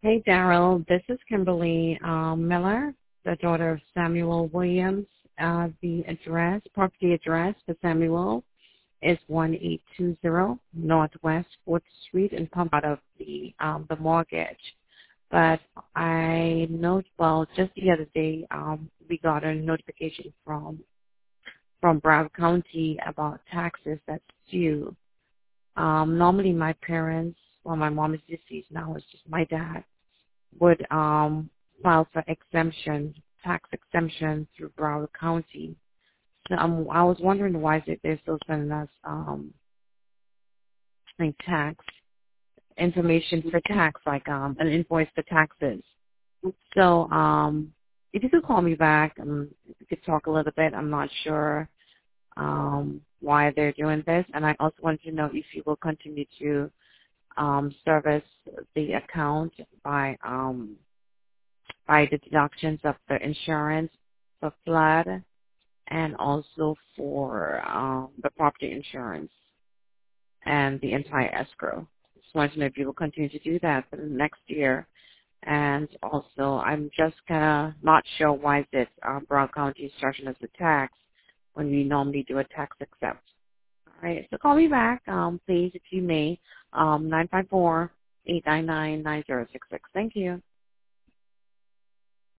Hey, Daryl. This is Kimberly Miller, the daughter of Samuel Williams. Property address for Samuel is 1820 Northwest 4th Street in Pump out of the mortgage. But I know, well, just the other day, we got a notification from Broward County about taxes that's due. Normally my parents, well, my mom is deceased now, it's just my dad, would file for tax exemption through Broward County. So I was wondering why is it they're still sending us like tax information for tax, like an invoice for taxes. So if you could call me back, we could talk a little bit. I'm not sure why they're doing this, and I also wanted to know if you will continue to service the account by the deductions of the insurance for flood and also for the property insurance and the entire escrow. Just wanted to know if you will continue to do that for the next year. And also, I'm just kind of not sure why is it Broward County is charging us a tax when we normally do a tax exempt. All right, so call me back, please, if you may, 954-899-9066. Thank you.